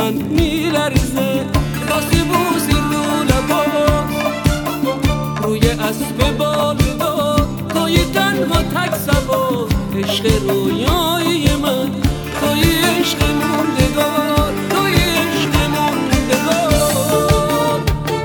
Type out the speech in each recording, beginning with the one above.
من میلرزه واسه بوسی رو لبا روی اسب بالدار توی تنها تک سوار عشق رویای من توی عشق موندگار توی عشق موندگار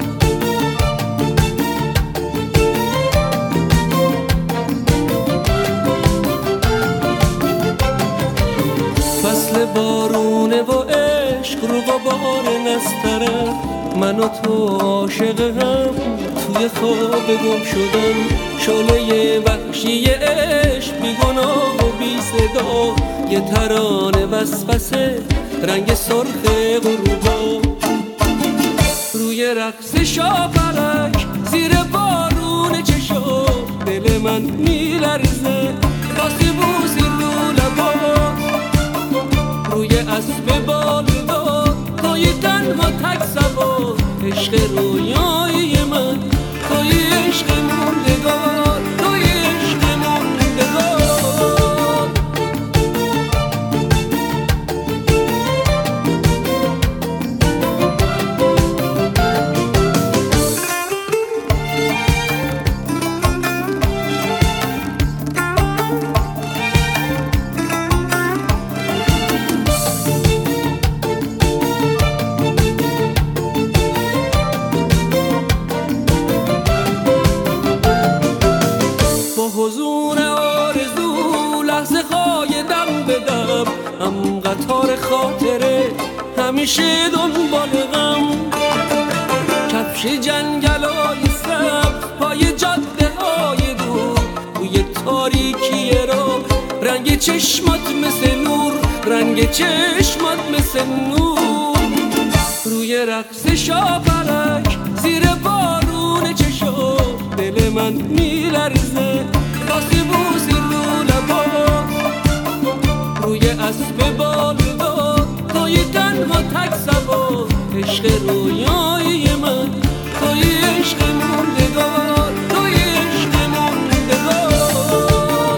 فصل بارونه و عشق رو غبار نستره من و تو عاشق هم توی خواب گم شدم شعله وحشی عشق بی گناه و بی صدا یه ترانه وسوسه رنگ سرخ غروبا روی رقص شاپرک زیر بارون چشم دل من میلرزه واسه بوسی رو لبا روی اسب بالدار توی تنها تک سوار عشق رویای من توی عشق موندگار توی عشق موندگار حضور آرزو لحظه های دم به دم هم قطار خاطره همیشه دنبال غم کفش جنگلای سبز پای جاده های دور روی تاریکی رو رنگ چشمات مثل نور رنگ چشمات مثل نور روی رقص شاپرک زیر بارون چشم دل من میلرزه واسه بوسی رو لبا روی اسب بالدار توی تنها تک سوار عشق رویای من توی عشق موندگار توی عشق موندگار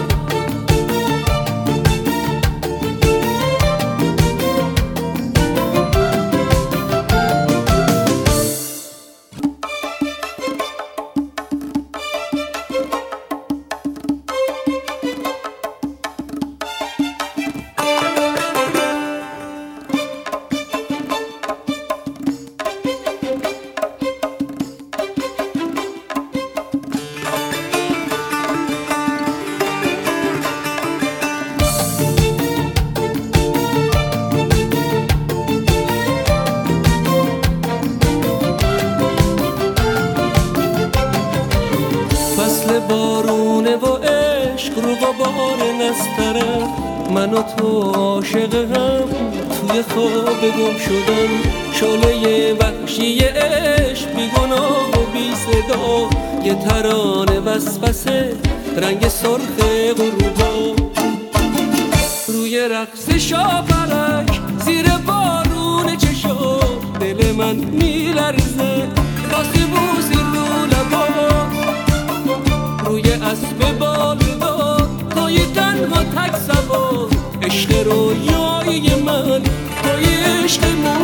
فصل بارونه و عشق رو غبار نستره من و تو عاشق هم توی خواب گم شدم شعله وحشی عشق بی گناه و بی صدا یه ترانه وسوسه رنگ سرخ غروبا روی رقص شاپرک زیر بارون چشم دل من میلرزه واسه بوسی رو لبا روی اسب بالدار توی تنها تک سوار عشق رویای من توی عشق من